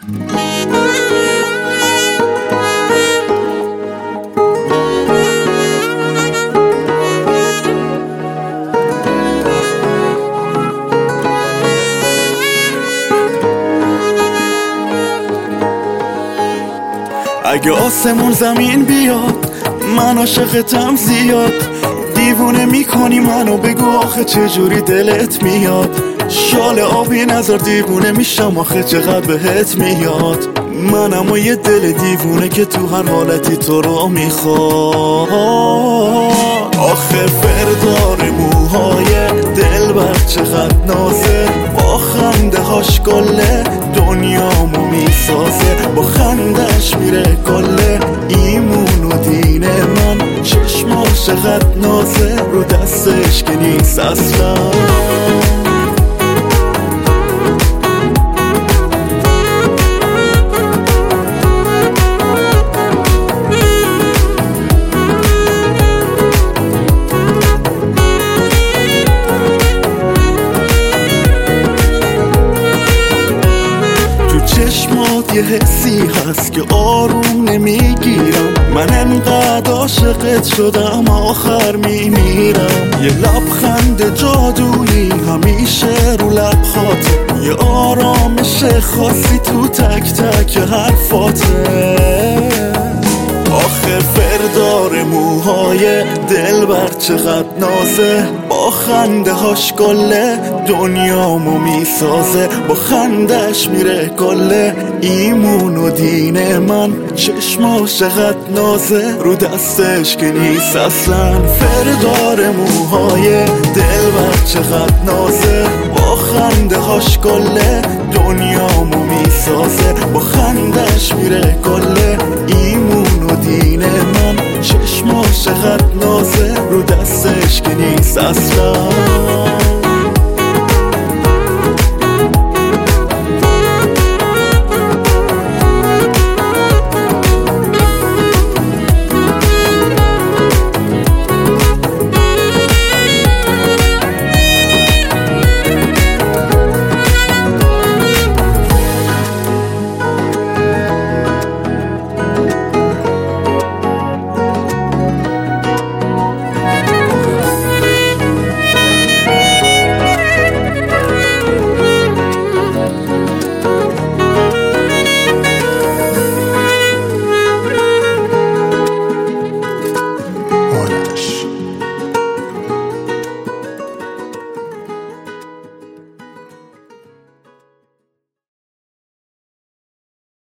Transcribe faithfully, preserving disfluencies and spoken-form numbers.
اگه آسمون زمین بیاد من عاشقتم زیاد، دیوونه میکنی منو، بگو آخه چجوری دلت میاد. شال آبی نظر دیوونه میشم آخه چقدر بهت میاد. منم و یه دل دیوونه که تو هر حالتی تو رو میخواد. آخه فردار موهای دلبر چقدر نازه، با خنده هاش گله دنیامو میسازه، با خندش میره کله ایمون و دین من. چشماش چقدر نازه رو دستش که نیست اصلا. چشمات یه حسی هست که آروم نمیگیرم، من انقدر عاشقت شدم آخر میمیرم. یه لبخند جادویی همیشه رو لبخاته، یه آرامش خاصی تو تک تک حرفاته. آخه فردار موهای دلبر چقدر نازه، با خنده هاش گله دنیامو میسازه، با خندش میره کله ایمون و دین من. چشماش چقدر نازه رو دستش که نیست اصلا. فردار موهای دلبر چقدر نازه، با خنده هاش گله دنیامو میسازه، با خندش میره کله ایمون و دین من. چشماش چقدر نازه رو دستش که نیست اصلا.